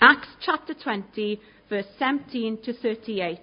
Acts chapter 20, verse 17 to 38.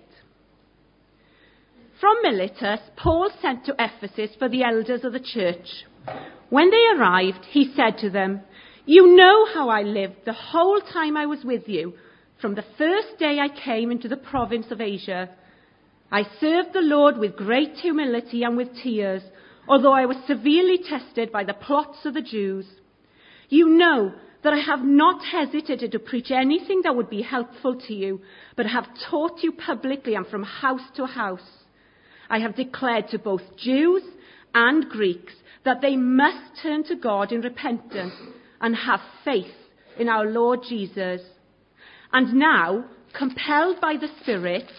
From Miletus, Paul sent to Ephesus for the elders of the church. When they arrived, he said to them, "You know how I lived the whole time I was with you, from the first day I came into the province of Asia. I served the Lord with great humility and with tears, although I was severely tested by the plots of the Jews. You know that I have not hesitated to preach anything that would be helpful to you, but have taught you publicly and from house to house. I have declared to both Jews and Greeks that they must turn to God in repentance and have faith in our Lord Jesus. And now, compelled by the Spirit,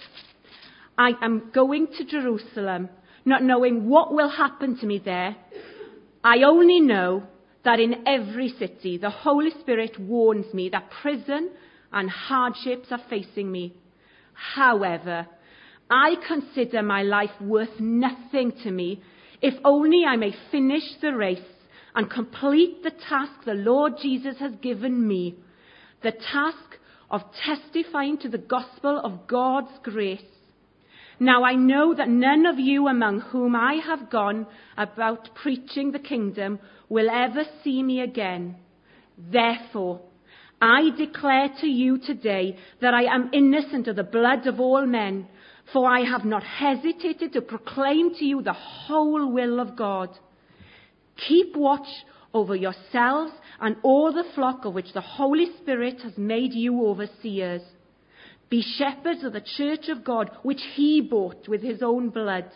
I am going to Jerusalem, not knowing what will happen to me there. I only know that in every city the Holy Spirit warns me that prison and hardships are facing me. However, I consider my life worth nothing to me, if only I may finish the race and complete the task the Lord Jesus has given me, the task of testifying to the gospel of God's grace. Now I know that none of you among whom I have gone about preaching the kingdom will ever see me again. Therefore, I declare to you today that I am innocent of the blood of all men, for I have not hesitated to proclaim to you the whole will of God. Keep watch over yourselves and all the flock of which the Holy Spirit has made you overseers. Be shepherds of the church of God, which he bought with his own blood.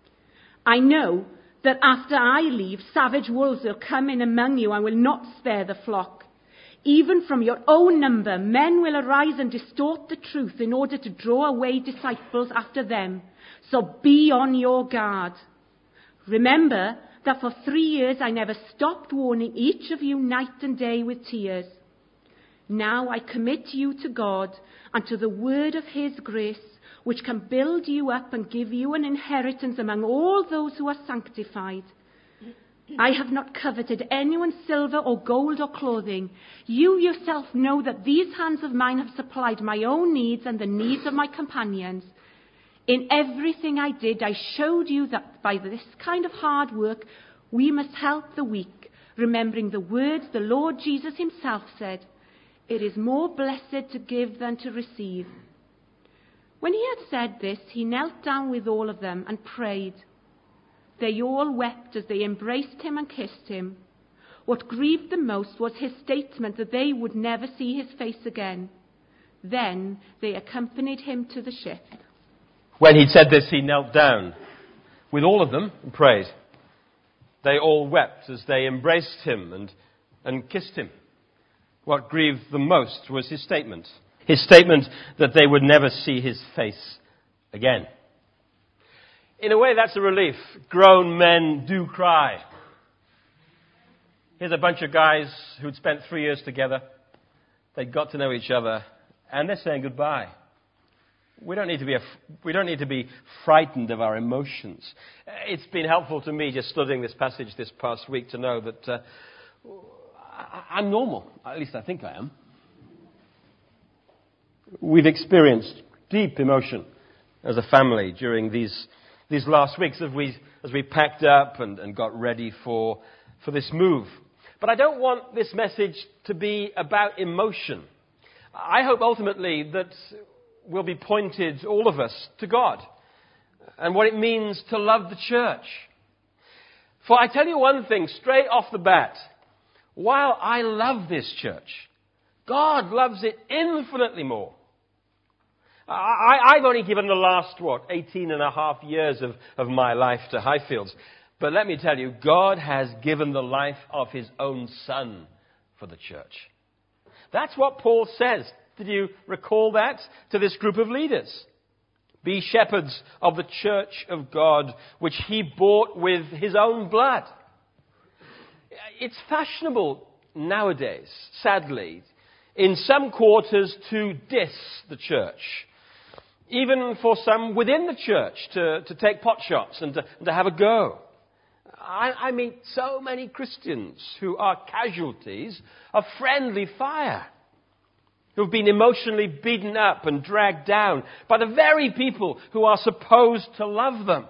I know that after I leave, savage wolves will come in among you and will not spare the flock. Even from your own number, men will arise and distort the truth in order to draw away disciples after them. So be on your guard. Remember that for 3 years I never stopped warning each of you night and day with tears. Now I commit you to God and to the word of his grace, which can build you up and give you an inheritance among all those who are sanctified. I have not coveted anyone's silver or gold or clothing. You yourself know that these hands of mine have supplied my own needs and the needs of my companions. In everything I did, I showed you that by this kind of hard work, we must help the weak, remembering the words the Lord Jesus himself said, "It is more blessed to give than to receive." When he had said this, he knelt down with all of them and prayed. They all wept as they embraced him and kissed him. What grieved them most was his statement that they would never see his face again. Then they accompanied him to the ship. When he'd said this, he knelt down with all of them and prayed. They all wept as they embraced him and kissed him. What grieved them most was his statement that they would never see his face again. In a way, that's a relief. Grown men do cry. Here's a bunch of guys who'd spent 3 years together. They'd got to know each other, and they're saying goodbye. We don't need to be frightened of our emotions. It's been helpful to me just studying this passage this past week to know that I'm normal. At least I think I am. We've experienced deep emotion as a family during these last weeks as we packed up and got ready for this move. But I don't want this message to be about emotion. I hope ultimately that we'll be pointed, all of us, to God and what it means to love the church. For I tell you one thing straight off the bat. While I love this church, God loves it infinitely more. I've only given the last, 18 and a half years of my life to Highfields. But let me tell you, God has given the life of his own Son for the church. That's what Paul says. Did you recall that to this group of leaders? Be shepherds of the church of God, which he bought with his own blood. It's fashionable nowadays, sadly, in some quarters to diss the church. Even for some within the church to take pot shots and to have a go. I meet so many Christians who are casualties of friendly fire. who have been emotionally beaten up and dragged down by the very people who are supposed to love them.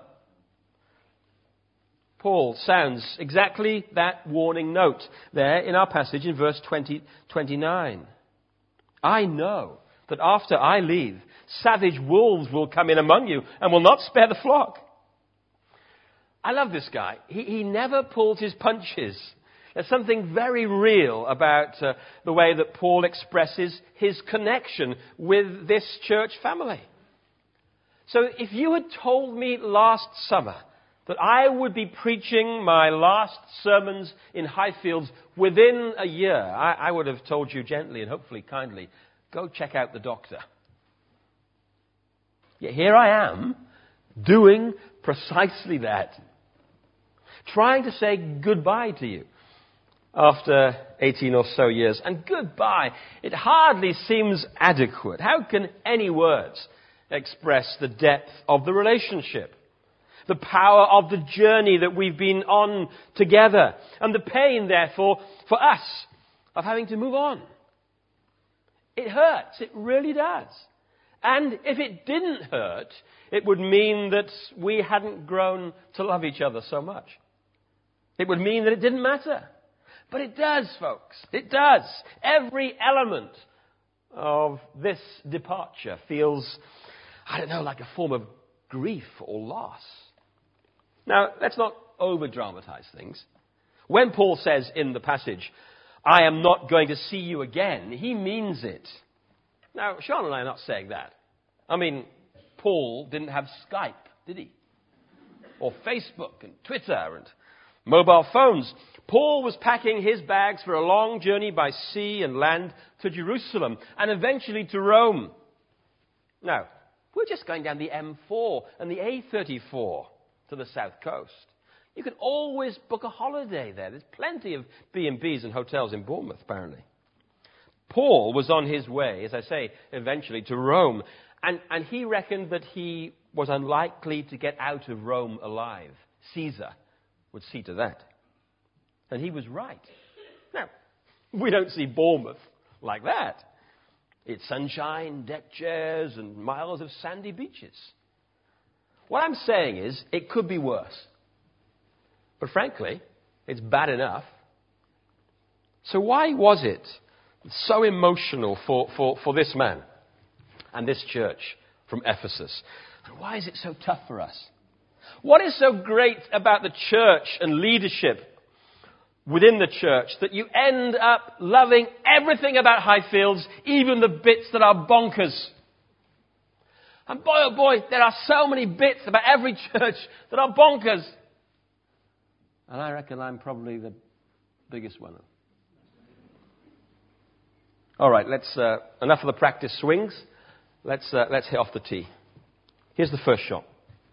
Paul sounds exactly that warning note there in our passage in verse 29. I know that after I leave, savage wolves will come in among you and will not spare the flock. I love this guy. He never pulls his punches. There's something very real about the way that Paul expresses his connection with this church family. So if you had told me last summer that I would be preaching my last sermons in Highfields within a year, I would have told you gently and hopefully kindly, go check out the doctor. Yet here I am, doing precisely that. Trying to say goodbye to you after 18 or so years. And goodbye, it hardly seems adequate. How can any words express the depth of the relationship? The power of the journey that we've been on together. And the pain, therefore, for us of having to move on. It hurts. It really does. And if it didn't hurt, it would mean that we hadn't grown to love each other so much. It would mean that it didn't matter. But it does, folks. It does. Every element of this departure feels, like a form of grief or loss. Now, let's not over-dramatize things. When Paul says in the passage, I am not going to see you again, he means it. Now, Sean and I are not saying that. I mean, Paul didn't have Skype, did he? Or Facebook and Twitter and mobile phones. Paul was packing his bags for a long journey by sea and land to Jerusalem and eventually to Rome. Now, we're just going down the M4 and the A34 to the south coast. You can always book a holiday there. There's plenty of B&Bs and hotels in Bournemouth, apparently. Paul was on his way, as I say, eventually to Rome. And he reckoned that he was unlikely to get out of Rome alive. Caesar would see to that. And he was right. Now, we don't see Bournemouth like that. It's sunshine, deck chairs, and miles of sandy beaches. What I'm saying is, it could be worse. But frankly, it's bad enough. So why was it so emotional for this man and this church from Ephesus? And why is it so tough for us? What is so great about the church and leadership within the church that you end up loving everything about Highfields, even the bits that are bonkers? And boy, oh boy, there are so many bits about every church that are bonkers. And I reckon I'm probably the biggest one. All right, enough of the practice swings. Let's hit off the tee. Here's the first shot.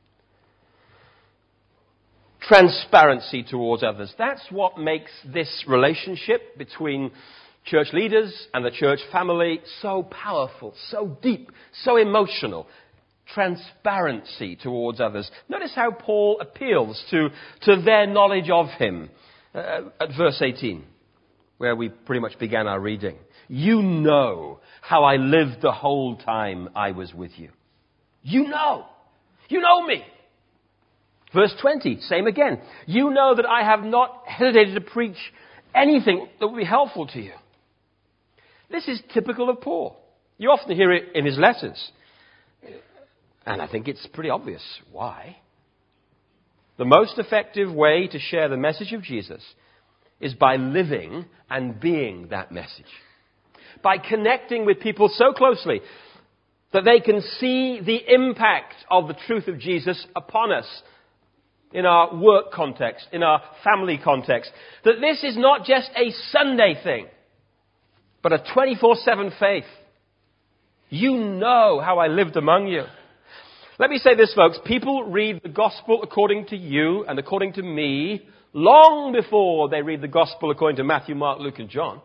Transparency towards others. That's what makes this relationship between church leaders and the church family so powerful, so deep, so emotional. Transparency towards others. Notice how Paul appeals to their knowledge of him at verse 18, where we pretty much began our reading. You know how I lived the whole time I was with you. You know me. Verse 20, same again. You know that I have not hesitated to preach anything that will be helpful to you. This is typical of Paul. You often hear it in his letters. And I think it's pretty obvious why. The most effective way to share the message of Jesus is by living and being that message. By connecting with people so closely that they can see the impact of the truth of Jesus upon us in our work context, in our family context. That this is not just a Sunday thing, but a 24/7 faith. You know how I lived among you. Let me say this, folks. People read the gospel according to you and according to me long before they read the gospel according to Matthew, Mark, Luke, and John.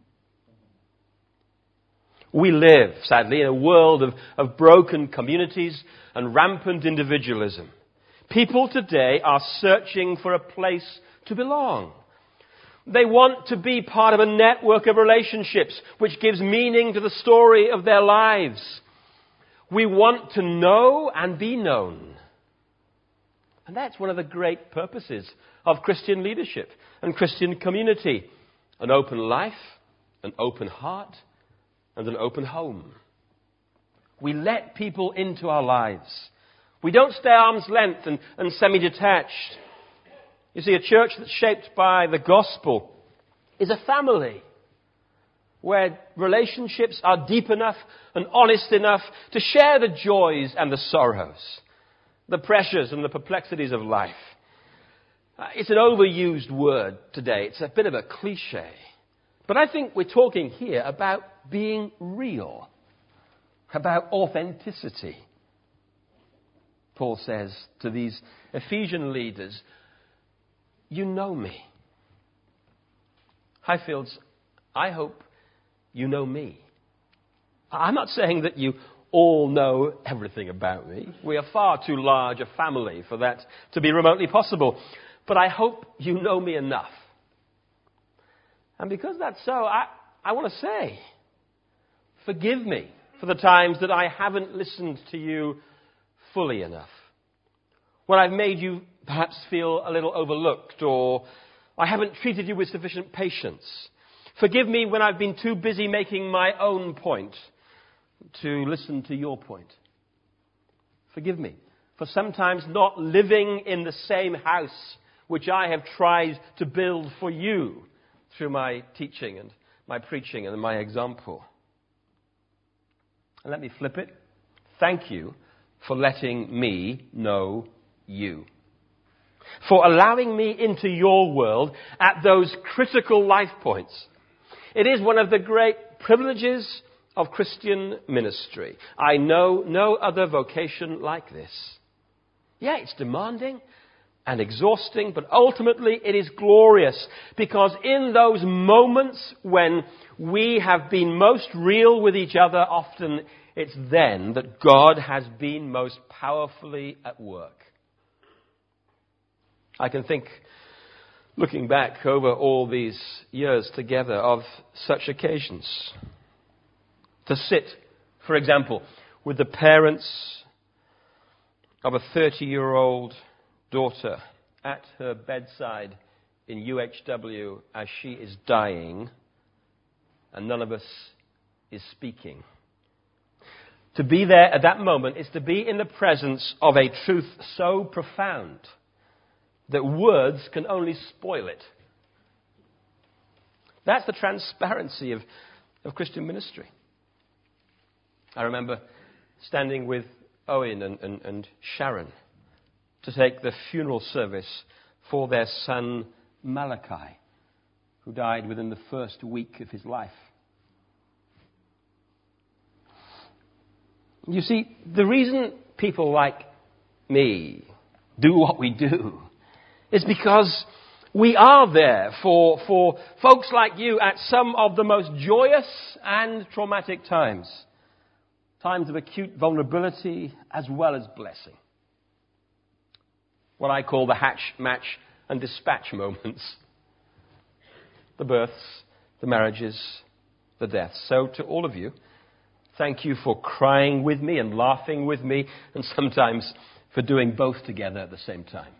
We live, sadly, in a world of broken communities and rampant individualism. People today are searching for a place to belong. They want to be part of a network of relationships which gives meaning to the story of their lives. We want to know and be known. And that's one of the great purposes of Christian leadership and Christian community. An open life, an open heart, and an open home. We let people into our lives. We don't stay arm's length and semi-detached. You see, a church that's shaped by the gospel is a family where relationships are deep enough and honest enough to share the joys and the sorrows, the pressures and the perplexities of life. It's an overused word today. It's a bit of a cliche. But I think we're talking here about being real, about authenticity. Paul says to these Ephesian leaders, you know me. Highfields, I hope you know me. I'm not saying that you all know everything about me. We are far too large a family for that to be remotely possible. But I hope you know me enough. And because that's so, I want to say, forgive me for the times that I haven't listened to you fully enough. When I've made you perhaps feel a little overlooked, or I haven't treated you with sufficient patience. Forgive me when I've been too busy making my own point to listen to your point. Forgive me for sometimes not living in the same house which I have tried to build for you through my teaching and my preaching and my example. And let me flip it. Thank you for letting me know you. For allowing me into your world at those critical life points. It is one of the great privileges of Christian ministry. I know no other vocation like this. Yeah, it's demanding and exhausting, but ultimately it is glorious, because in those moments when we have been most real with each other, often it's then that God has been most powerfully at work. I can think, looking back over all these years together, of such occasions. To sit, for example, with the parents of a 30-year-old daughter at her bedside in UHW as she is dying, and none of us is speaking. To be there at that moment is to be in the presence of a truth so profound that words can only spoil it. That's the transparency of Christian ministry. I remember standing with Owen and Sharon to take the funeral service for their son Malachi, who died within the first week of his life. You see, the reason people like me do what we do is because we are there for folks like you at some of the most joyous and traumatic times. Times of acute vulnerability as well as blessing. What I call the hatch, match and dispatch moments. The births, the marriages, the deaths. So to all of you, thank you for crying with me and laughing with me, and sometimes for doing both together at the same time.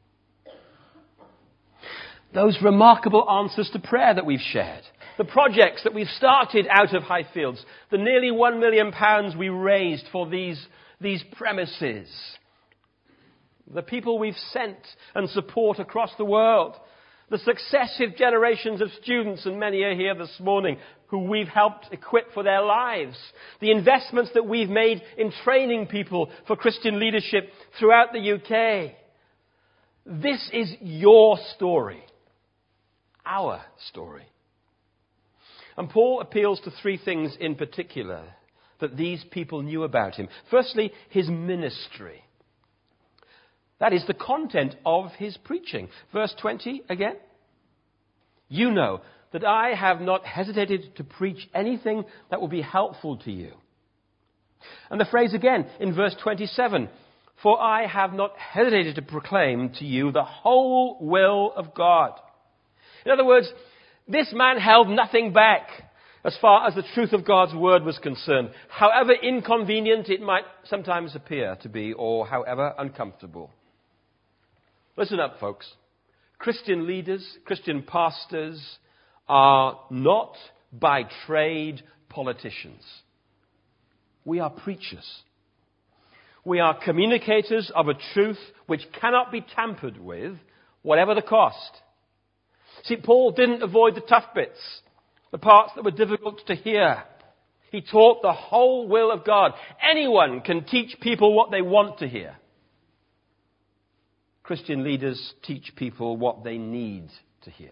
Those remarkable answers to prayer that we've shared. The projects that we've started out of Highfields. The nearly £1 million we raised for these premises. The people we've sent and support across the world. The successive generations of students, and many are here this morning, who we've helped equip for their lives. The investments that we've made in training people for Christian leadership throughout the UK. This is your story. Our story. And Paul appeals to three things in particular that these people knew about him. Firstly, his ministry. That is the content of his preaching. Verse 20 again. You know that I have not hesitated to preach anything that will be helpful to you. And the phrase again in verse 27. For I have not hesitated to proclaim to you the whole will of God. In other words, this man held nothing back as far as the truth of God's word was concerned, however inconvenient it might sometimes appear to be, or however uncomfortable. Listen up, folks. Christian leaders, Christian pastors are not by trade politicians. We are preachers. We are communicators of a truth which cannot be tampered with, whatever the cost. See, Paul didn't avoid the tough bits, the parts that were difficult to hear. He taught the whole will of God. Anyone can teach people what they want to hear. Christian leaders teach people what they need to hear.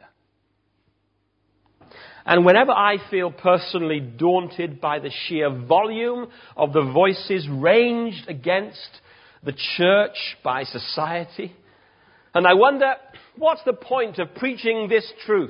And whenever I feel personally daunted by the sheer volume of the voices ranged against the church by society, and I wonder, what's the point of preaching this truth?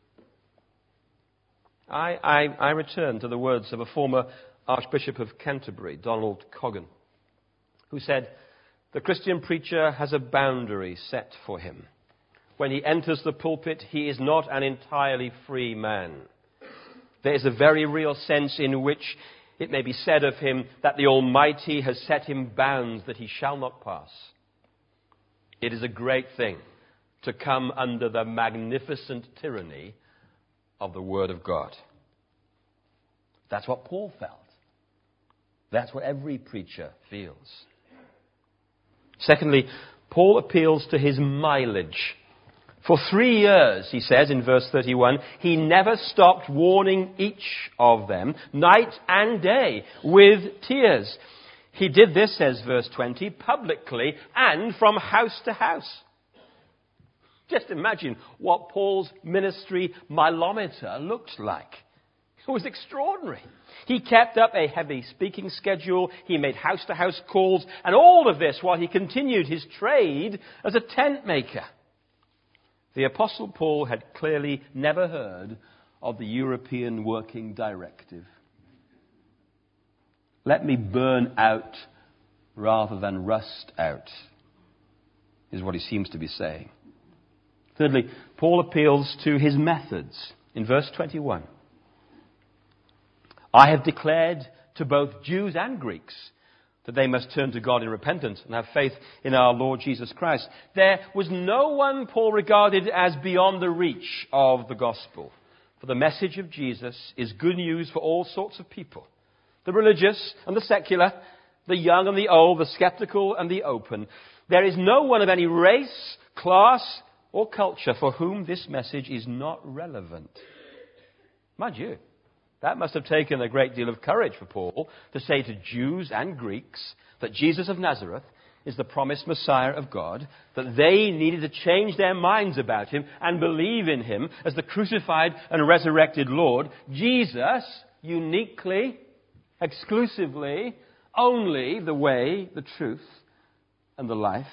I return to the words of a former Archbishop of Canterbury, Donald Coggan, who said, "The Christian preacher has a boundary set for him. When he enters the pulpit, he is not an entirely free man. There is a very real sense in which it may be said of him that the Almighty has set him bounds that he shall not pass. It is a great thing to come under the magnificent tyranny of the Word of God." That's what Paul felt. That's what every preacher feels. Secondly, Paul appeals to his mileage. For 3 years, he says in verse 31, he never stopped warning each of them, night and day, with tears. He did this, says verse 20, publicly and from house to house. Just imagine what Paul's ministry mileometer looked like. It was extraordinary. He kept up a heavy speaking schedule. He made house-to-house calls. And all of this while he continued his trade as a tent maker. The Apostle Paul had clearly never heard of the European Working Directive. Let me burn out rather than rust out, is what he seems to be saying. Thirdly, Paul appeals to his methods. In verse 21, "I have declared to both Jews and Greeks that they must turn to God in repentance and have faith in our Lord Jesus Christ." There was no one Paul regarded as beyond the reach of the gospel. For the message of Jesus is good news for all sorts of people. The religious and the secular, the young and the old, the skeptical and the open. There is no one of any race, class, or culture for whom this message is not relevant. Mind you, that must have taken a great deal of courage for Paul to say to Jews and Greeks that Jesus of Nazareth is the promised Messiah of God, that they needed to change their minds about him and believe in him as the crucified and resurrected Lord. Jesus, uniquely, exclusively, only the way, the truth, and the life.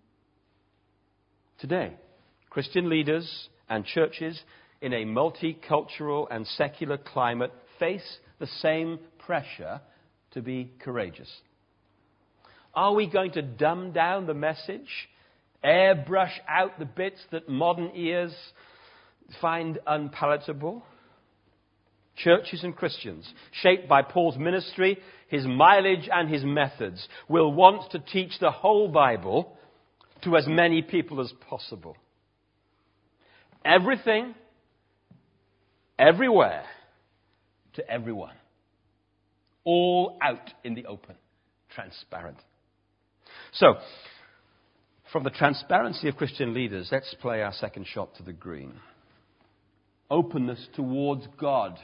Today, Christian leaders and churches in a multicultural and secular climate face the same pressure to be courageous. Are we going to dumb down the message, airbrush out the bits that modern ears find unpalatable? Churches and Christians, shaped by Paul's ministry, his mileage and his methods, will want to teach the whole Bible to as many people as possible. Everything, everywhere, to everyone. All out in the open. Transparent. So, from the transparency of Christian leaders, let's play our second shot to the green. Openness towards God.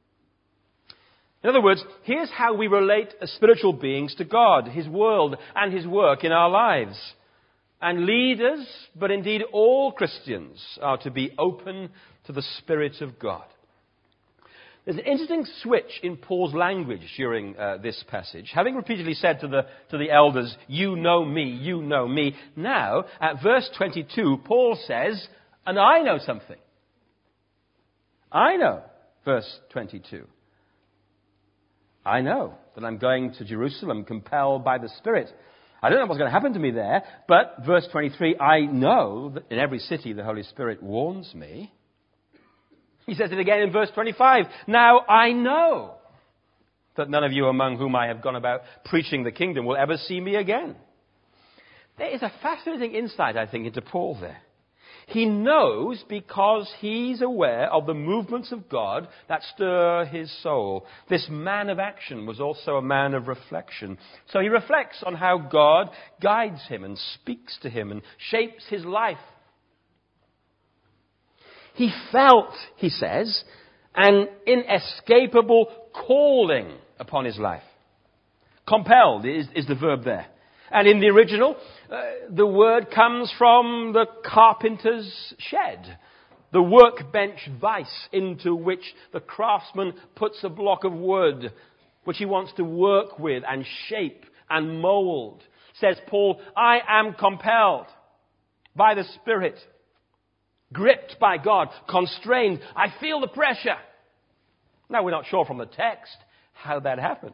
In other words, here's how we relate as spiritual beings to God, His world, and His work in our lives. And leaders, but indeed all Christians, are to be open to the Spirit of God. There's an interesting switch in Paul's language during this passage. Having repeatedly said to the elders, "You know me, you know me." Now, at verse 22, Paul says, "And I know something." I know, verse 22. I know that I'm going to Jerusalem compelled by the Spirit. I don't know what's going to happen to me there, but verse 23, I know that in every city the Holy Spirit warns me. He says it again in verse 25. Now I know that none of you among whom I have gone about preaching the kingdom will ever see me again. There is a fascinating insight, I think, into Paul there. He knows because he's aware of the movements of God that stir his soul. This man of action was also a man of reflection. So he reflects on how God guides him and speaks to him and shapes his life. He felt, he says, an inescapable calling upon his life. Compelled is the verb there. And in the original, the word comes from the carpenter's shed, the workbench vise into which the craftsman puts a block of wood, which he wants to work with and shape and mold. Says Paul, I am compelled by the Spirit, gripped by God, constrained. I feel the pressure. Now, we're not sure from the text how that happened.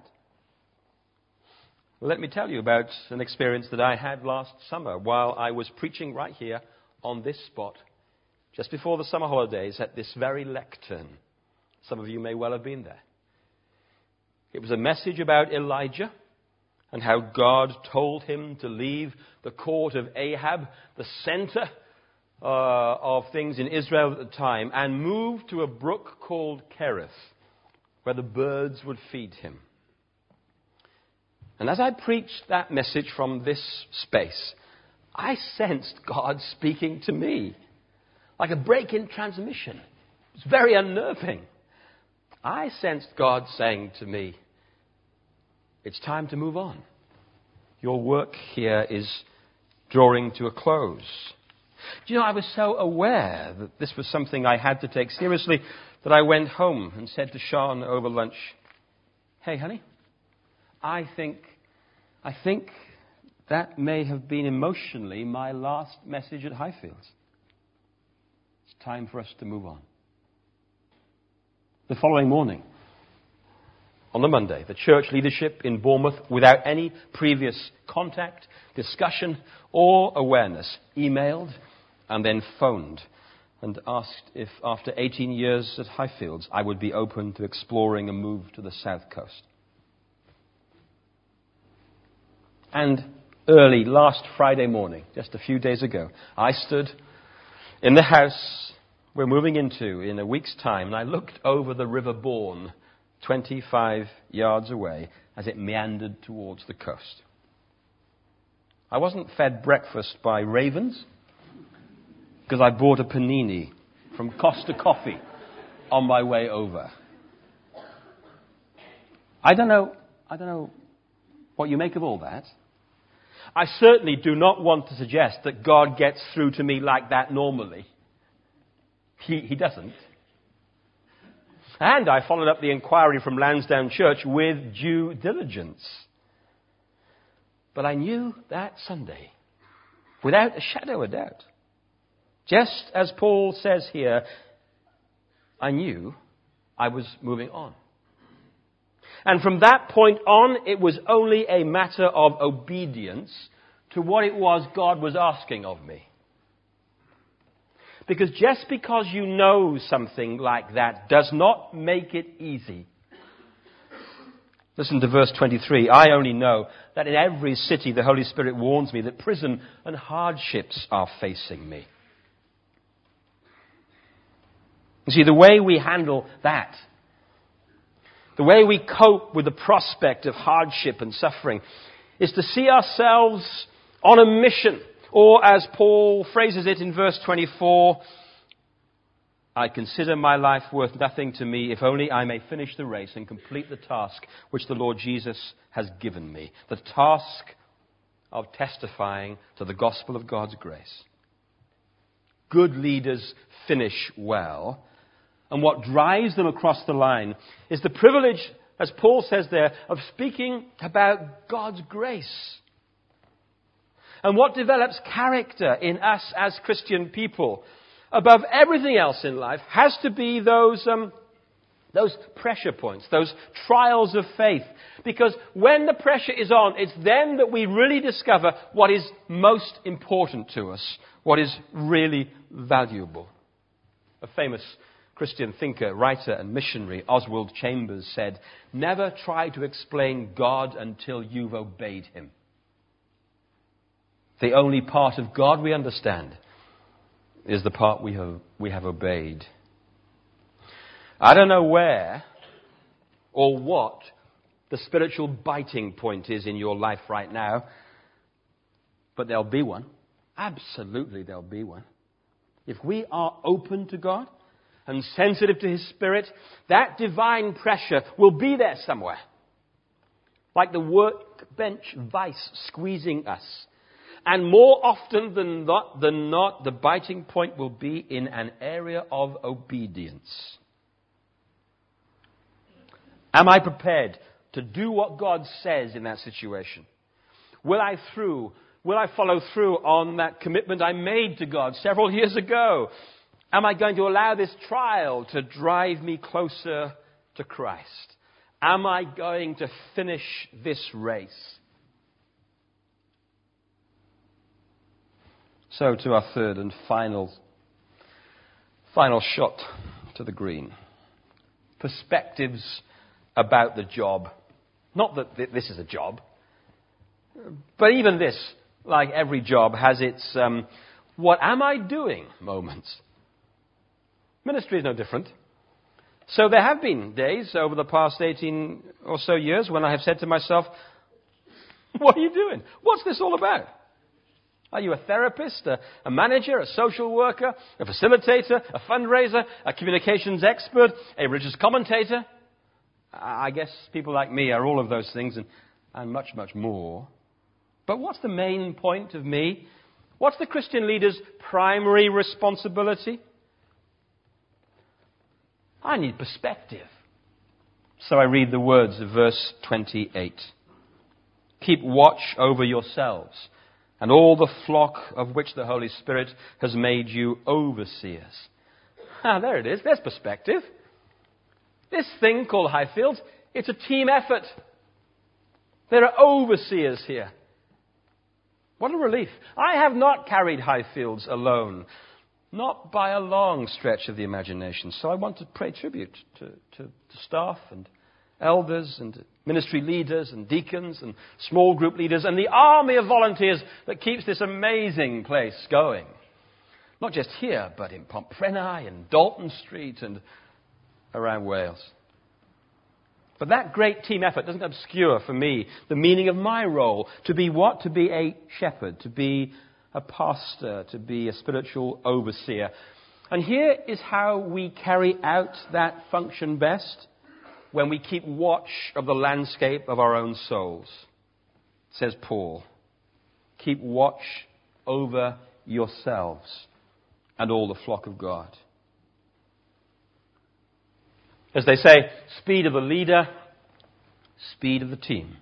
Let me tell you about an experience that I had last summer while I was preaching right here on this spot, just before the summer holidays at this very lectern. Some of you may well have been there. It was a message about Elijah and how God told him to leave the court of Ahab, the center of things in Israel at the time, and move to a brook called Kerith, where the birds would feed him. And as I preached that message from this space, I sensed God speaking to me, like a break in transmission. It's very unnerving. I sensed God saying to me, it's time to move on. Your work here is drawing to a close. Do you know, I was so aware that this was something I had to take seriously that I went home and said to Sean over lunch, hey, honey, I think that may have been emotionally my last message at Highfields. It's time for us to move on. The following morning, on the Monday, the church leadership in Bournemouth, without any previous contact, discussion, or awareness, emailed and then phoned and asked if after 18 years at Highfields I would be open to exploring a move to the south coast. And early last Friday morning, just a few days ago, I stood in the house we're moving into in a week's time, and I looked over the River Bourne, 25 yards away, as it meandered towards the coast. I wasn't fed breakfast by ravens, because I bought a panini from Costa Coffee on my way over. I don't know what you make of all that. I certainly do not want to suggest that God gets through to me like that normally. He doesn't. And I followed up the inquiry from Lansdowne Church with due diligence. But I knew that Sunday, without a shadow of doubt, just as Paul says here, I knew I was moving on. And from that point on, it was only a matter of obedience to what it was God was asking of me. Because just because you know something like that does not make it easy. Listen to verse 23. I only know that in every city the Holy Spirit warns me that prison and hardships are facing me. You see, the way we handle that, the way we cope with the prospect of hardship and suffering, is to see ourselves on a mission. Or as Paul phrases it in verse 24, I consider my life worth nothing to me if only I may finish the race and complete the task which the Lord Jesus has given me. The task of testifying to the gospel of God's grace. Good leaders finish well. And what drives them across the line is the privilege, as Paul says there, of speaking about God's grace. And what develops character in us as Christian people, above everything else in life, has to be those pressure points, those trials of faith. Because when the pressure is on, it's then that we really discover what is most important to us, what is really valuable. A famous Christian thinker, writer, and missionary Oswald Chambers said, "Never try to explain God until you've obeyed him. The only part of God we understand is the part we have obeyed." I don't know where or what the spiritual biting point is in your life right now, but there'll be one. Absolutely there'll be one. If we are open to God and sensitive to his Spirit, that divine pressure will be there somewhere. Like the workbench vice squeezing us. And more often than not, the biting point will be in an area of obedience. Am I prepared to do what God says in that situation? Will I follow through on that commitment I made to God several years ago? Am I going to allow this trial to drive me closer to Christ? Am I going to finish this race? So to our third and final shot to the green. Perspectives about the job. Not that this is a job, but even this, like every job, has its what am I doing moments. Ministry is no different. So there have been days over the past 18 or so years when I have said to myself, what are you doing? What's this all about? Are you a therapist, a manager, a social worker, a facilitator, a fundraiser, a communications expert, a religious commentator? I guess people like me are all of those things and much, much more. But what's the main point of me? What's the Christian leader's primary responsibility? I need perspective. So I read the words of verse 28. Keep watch over yourselves and all the flock of which the Holy Spirit has made you overseers. There it is. There's perspective. This thing called Highfield, it's a team effort. There are overseers here. What a relief. I have not carried Highfields alone. Not by a long stretch of the imagination. So I want to pay tribute to staff and elders and ministry leaders and deacons and small group leaders and the army of volunteers that keeps this amazing place going. Not just here, but in Pomprenae and Dalton Street and around Wales. But that great team effort doesn't obscure for me the meaning of my role. To be what? To be a shepherd, to be a pastor, to be a spiritual overseer. And here is how we carry out that function best: when we keep watch of the landscape of our own souls. Says Paul, keep watch over yourselves and all the flock of God. As they say, speed of the leader, speed of the team.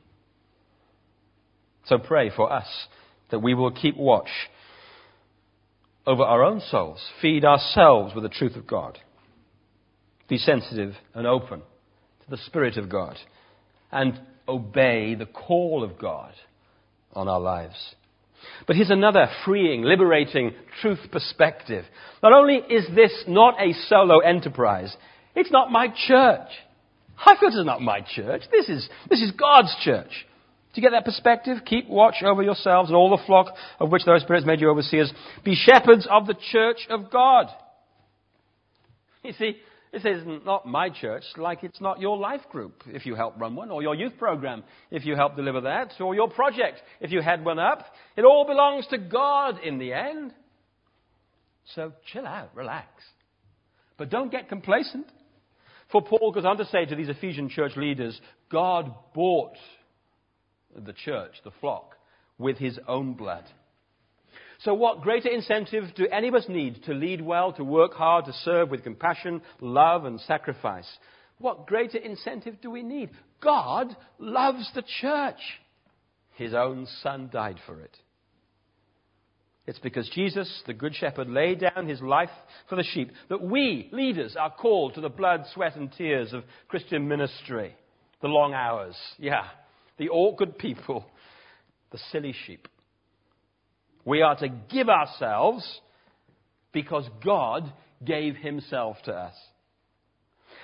So pray for us that we will keep watch over our own souls, feed ourselves with the truth of God, be sensitive and open to the Spirit of God, and obey the call of God on our lives. But here's another freeing, liberating truth perspective. Not only is this not a solo enterprise, it's not my church. Highfields is not my church. This is God's church. Do you get that perspective? Keep watch over yourselves and all the flock of which the Holy Spirit has made you overseers. Be shepherds of the church of God. You see, this is not my church, like it's not your life group if you help run one, or your youth program if you help deliver that, or your project if you head one up. It all belongs to God in the end. So chill out, relax. But don't get complacent. For Paul goes on to say to these Ephesian church leaders, God bought the church, the flock, with his own blood. So what greater incentive do any of us need to lead well, to work hard, to serve with compassion, love and sacrifice? What greater incentive do we need? God loves the church. His own Son died for it. It's because Jesus, the Good Shepherd, laid down his life for the sheep that we, leaders, are called to the blood, sweat and tears of Christian ministry. The long hours, the awkward people, the silly sheep. We are to give ourselves because God gave himself to us.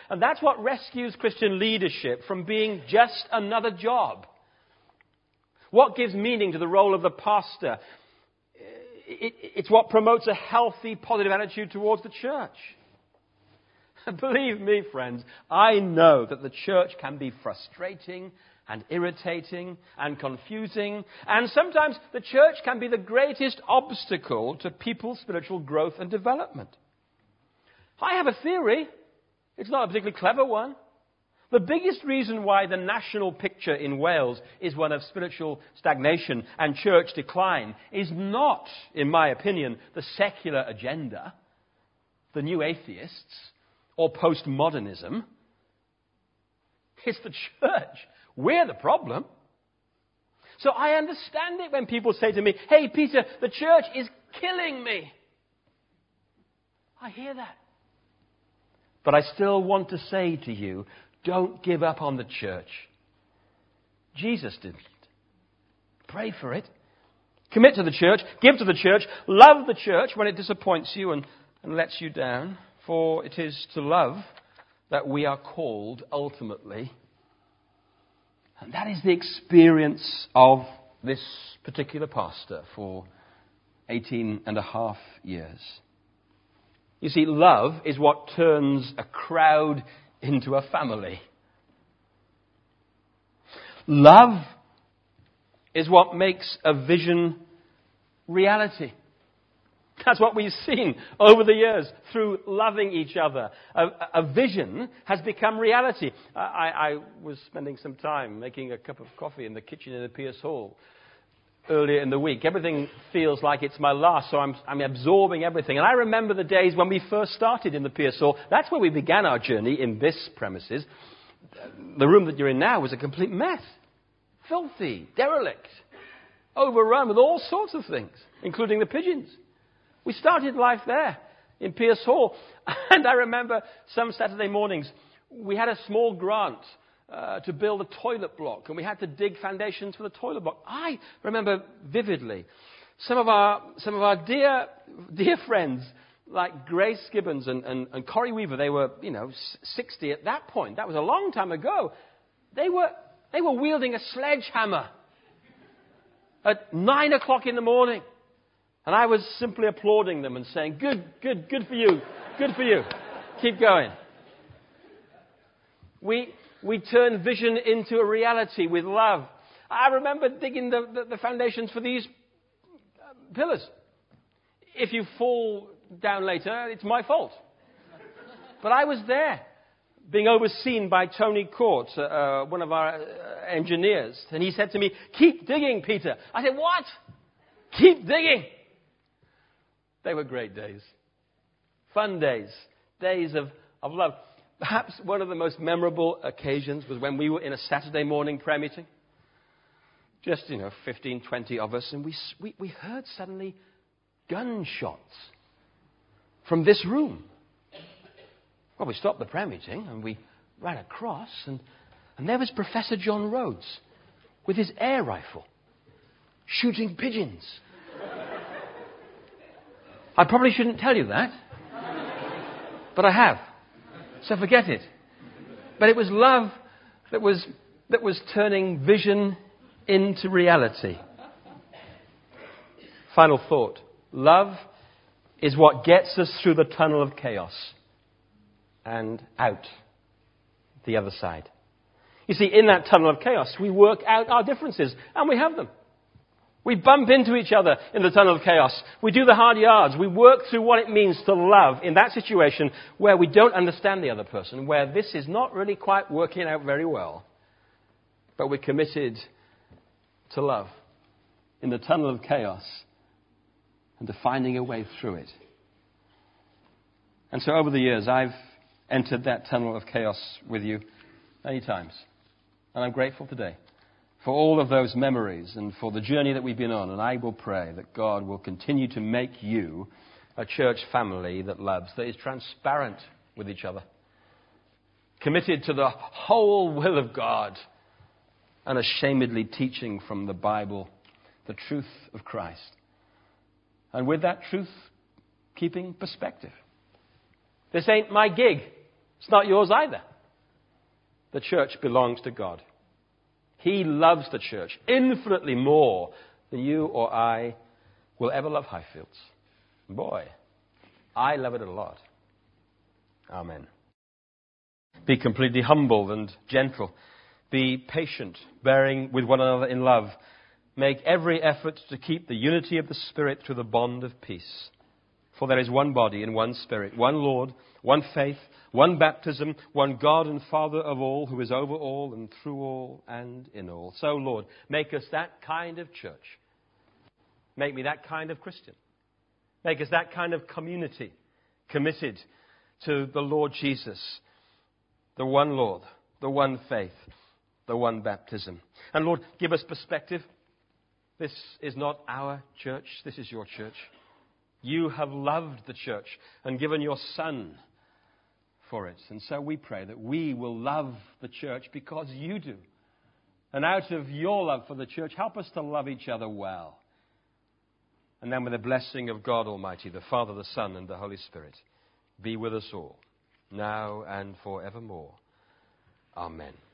And that's what rescues Christian leadership from being just another job. What gives meaning to the role of the pastor? It's what promotes a healthy, positive attitude towards the church. Believe me, friends, I know that the church can be frustrating and irritating and confusing, and sometimes the church can be the greatest obstacle to people's spiritual growth and development. I have a theory. It's not a particularly clever one. The biggest reason why the national picture in Wales is one of spiritual stagnation and church decline is not, in my opinion, the secular agenda, the new atheists, or postmodernism. It's the church. We're the problem. So I understand it when people say to me, "Hey, Peter, the church is killing me." I hear that. But I still want to say to you, don't give up on the church. Jesus didn't. Pray for it. Commit to the church. Give to the church. Love the church when it disappoints you and lets you down. For it is to love that we are called ultimately. And that is the experience of this particular pastor for 18 and a half years. You see, love is what turns a crowd into a family. Love is what makes a vision reality. That's what we've seen over the years through loving each other. A vision has become reality. I was spending some time making a cup of coffee in the kitchen in the Pierce Hall earlier in the week. Everything feels like it's my last, so I'm absorbing everything. And I remember the days when we first started in the Pierce Hall. That's where we began our journey in this premises. The room that you're in now was a complete mess. Filthy, derelict, overrun with all sorts of things, including the pigeons. We started life there in Pierce Hall. And I remember some Saturday mornings, we had a small grant to build a toilet block, and we had to dig foundations for the toilet block. I remember vividly some of our dear friends like Grace Gibbons and Corrie Weaver. They were 60 at that point. That was a long time ago. They were wielding a sledgehammer at 9 o'clock in the morning, and I was simply applauding them and saying, "Good for you, good for you. Keep going." We turn vision into a reality with love. I remember digging the foundations for these pillars. If you fall down later, it's my fault. But I was there, being overseen by Tony Court, one of our engineers. And he said to me, "Keep digging, Peter." I said, "What? Keep digging." They were great days. Fun days. Days of love. Perhaps one of the most memorable occasions was when we were in a Saturday morning prayer meeting. Just, 15, 20 of us. And we heard suddenly gunshots from this room. Well, we stopped the prayer meeting and we ran across. And there was Professor John Rhodes with his air rifle shooting pigeons. I probably shouldn't tell you that. But I have. So forget it. But it was love that was turning vision into reality. Final thought. Love is what gets us through the tunnel of chaos and out the other side. You see, in that tunnel of chaos, we work out our differences, and we have them. We bump into each other in the tunnel of chaos. We do the hard yards. We work through what it means to love in that situation where we don't understand the other person, where this is not really quite working out very well. But we're committed to love in the tunnel of chaos and to finding a way through it. And so over the years, I've entered that tunnel of chaos with you many times. And I'm grateful today for all of those memories and for the journey that we've been on. And I will pray that God will continue to make you a church family that loves, that is transparent with each other, committed to the whole will of God, unashamedly teaching from the Bible the truth of Christ. And with that truth, keeping perspective. This ain't my gig. It's not yours either. The church belongs to God. He loves the church infinitely more than you or I will ever love Highfields. Boy, I love it a lot. Amen. Be completely humble and gentle. Be patient, bearing with one another in love. Make every effort to keep the unity of the Spirit through the bond of peace. For there is one body and one Spirit, one Lord, one faith, one baptism, one God and Father of all, who is over all and through all and in all. So, Lord, make us that kind of church. Make me that kind of Christian. Make us that kind of community committed to the Lord Jesus, the one Lord, the one faith, the one baptism. And Lord, give us perspective. This is not our church. This is your church. You have loved the church and given your Son for it. And so we pray that we will love the church because you do. And out of your love for the church, help us to love each other well. And then with the blessing of God Almighty, the Father, the Son, and the Holy Spirit, be with us all, now and forevermore. Amen.